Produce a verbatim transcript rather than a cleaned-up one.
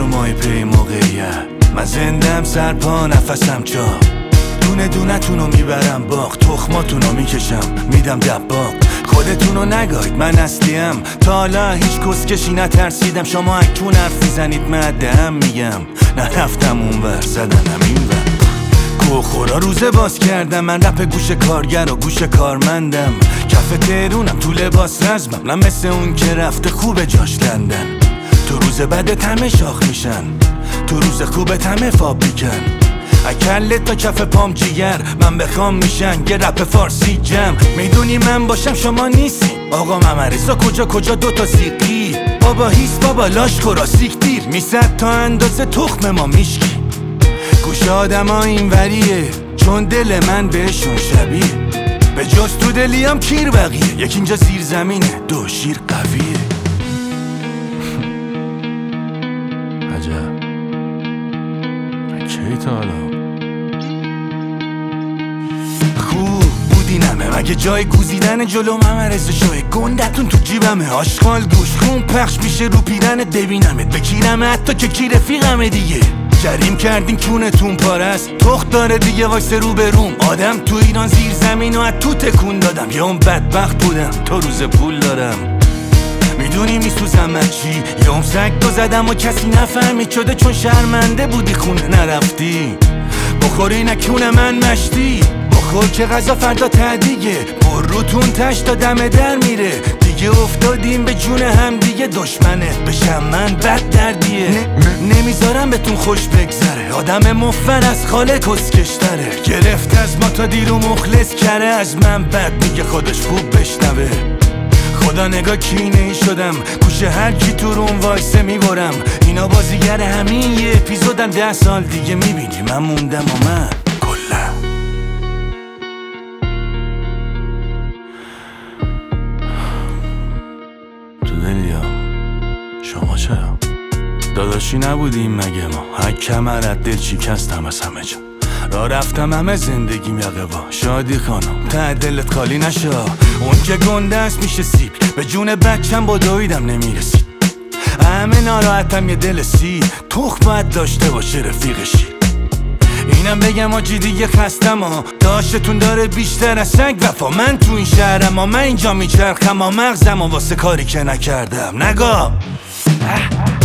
شمای پی موقعیت، من زندم سرپا نفسم چا، دونه دونه تونو میبرم باغ، تخماتونو میکشم میدم دباغ. خودتونو نگاید من اصلیم، تا حالا هیچ کسکشی نترسیدم. شما اکنون حرف میزنید مدهم میگم، نرفتم اونور زدنم اینور. گوخورا روزه باز کردم، من رپ گوش کارگر و گوش کارمندم. کف تهرونم تو لباس رزمم، نه مثل اون که رفته خوب جاش لندن. تو روز بدت همه شاخ میشن، تو روز خوبت همه فاب میکن. اکله تا کف پام جیگر، من بخوام میشن یه رپ فارسی جم. میدونی من باشم شما نیستی، آقا ممرزا کجا کجا دوتا سیقی. بابا هیس بابا لاش خورا سیک دیر، میزد تا اندازه تخم ما میشکی. گوش آدم ها این وریه، چون دل من بهشون شبیه. به جز تو دلیم کیر بقیه، یکی اینجا زیر زمینه دو شیر قویه. عجب کی تا حالا خوب بودی نمه، مگه جای گوزیدن جلو ممرز شوی گندتون تو جیبمه. آشغال گوش خون پخش میشه رو پیرنت، ببینمت بکیرمه حتی که کی رفیقمه دیگه. جریم کردین کونتون پارست، تخت داره دیگه وایسه رو به روم. آدم تو ایران زیر زمین و از تو تکون دادم، یه اون بدبخت بودم تا روز پول دارم. میدونی میسوزم من چی، یه اون سگ دو زدم و کسی نفهمید شده چون شرمنده بودی خونه نرفتی. بخوری نکونه من مشتی، بخور که غذا فردا تدیگه. بر روتون تش تا دم در میره، دیگه افتادیم به جون هم دیگه. دشمنت بشم من بد دردیه، نمیذارم بهتون خوش بگذره. آدم مفر از خاله کسکشتره، گرفت از ما تا دیرو مخلص کره. از من بد میگه خودش خوب بشنوه. خدا نگاه کینه ای شدم، گوشه هر کی تو روم وایسه میبرم. اینا بازیگر همین یه اپیزودن، ده سال دیگه میبینی من موندم و من کلا. تو دلیام شما چرا داداشی نبودیم مگه ما؟ هک کمرت دل شکستم از همه جا، را رفتم همه زندگیم یقه با. شادی خانم ته دلت خالی نشا، اون که گنده است میشه سیب. به جون بچم با دویدم نمیرسید، همه ناراحتم یه دل سی. تخم باید داشته باشه رفیقشی. اینم بگم آجی دیگه خستم ها، داشتتون داره بیشتر از سگ وفا. من تو این شهرم ها، من اینجا میچرخم ها، مغزم ها واسه کاری که نکردم نگاه.